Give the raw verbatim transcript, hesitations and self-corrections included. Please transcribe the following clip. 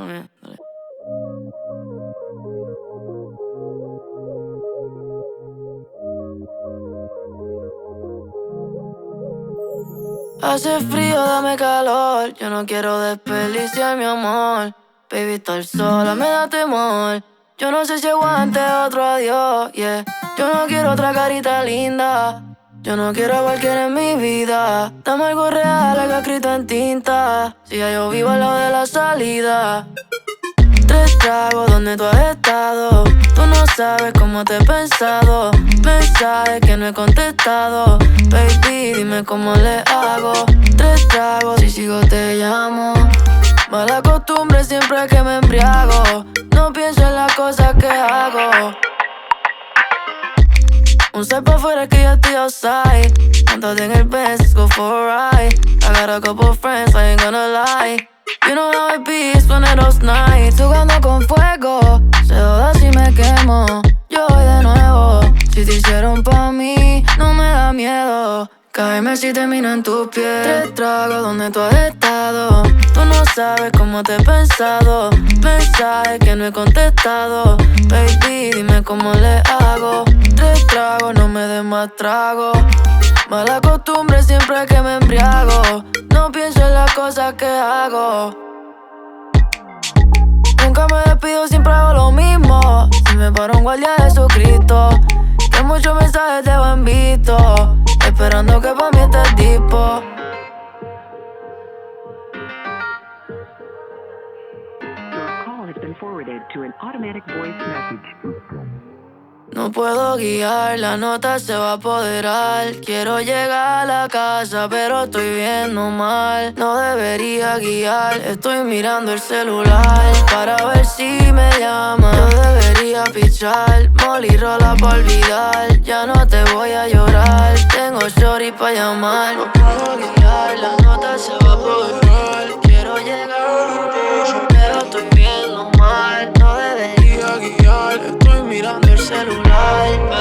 Muy bien, dale. Hace frío, dame calor. Yo no quiero desperdiciar mi amor. Baby, estar sola me da temor. Yo no sé si aguante otro adiós, yeah. Yo no quiero otra carita linda. Yo no quiero a cualquiera en mi vida. Dame algo real, algo escrito en tinta. Si ya yo vivo al lado de la salida. Tres tragos, ¿dónde tú has estado? Tú no sabes cómo te he pensado. Mensajes que no he contestado. Baby, dime cómo le hago. Tres tragos, si sigo te llamo. Mala costumbre siempre que me embriago. No pienso en las cosas que hago. Un side pa' afuera que yo estoy outside. Montate en el Benz, let's go for a ride. I got a couple friends, I ain't gonna lie. You know how it be, it's one of those nights. Jugando con fuego, se joda si me quemo. Yo voy de nuevo, si te hicieron pa' mí, no me da miedo. Cáeme si termino en tus pies. Tres tragos, ¿dónde tú has estado? Tú no sabes cómo te he pensado. Mensajes que no he contestado. Baby, dime cómo le hago. Tres tragos, no me des más trago. Mala costumbre siempre que me embriago. No pienso en las cosas que hago. Nunca me despido, siempre hago lo mismo. Si me para un guardia de Jesucristo, que muchos mensajes te van visto, esperando que pa' mí estés dispo. Your call has been forwarded to an automatic voice message. No puedo guiar, la nota se va a apoderar. Quiero llegar a la casa, pero estoy viendo mal. No debería guiar, estoy mirando el celular para ver si me llama. Yo debería pichar, molly rola pa' olvidar. Ya no te voy a llorar, tengo shorty pa' llamar. No puedo guiar, la nota se va a apoderar. Quiero llegar a la casa, pero estoy viendo mal. No debería guiar, estoy mirando el celular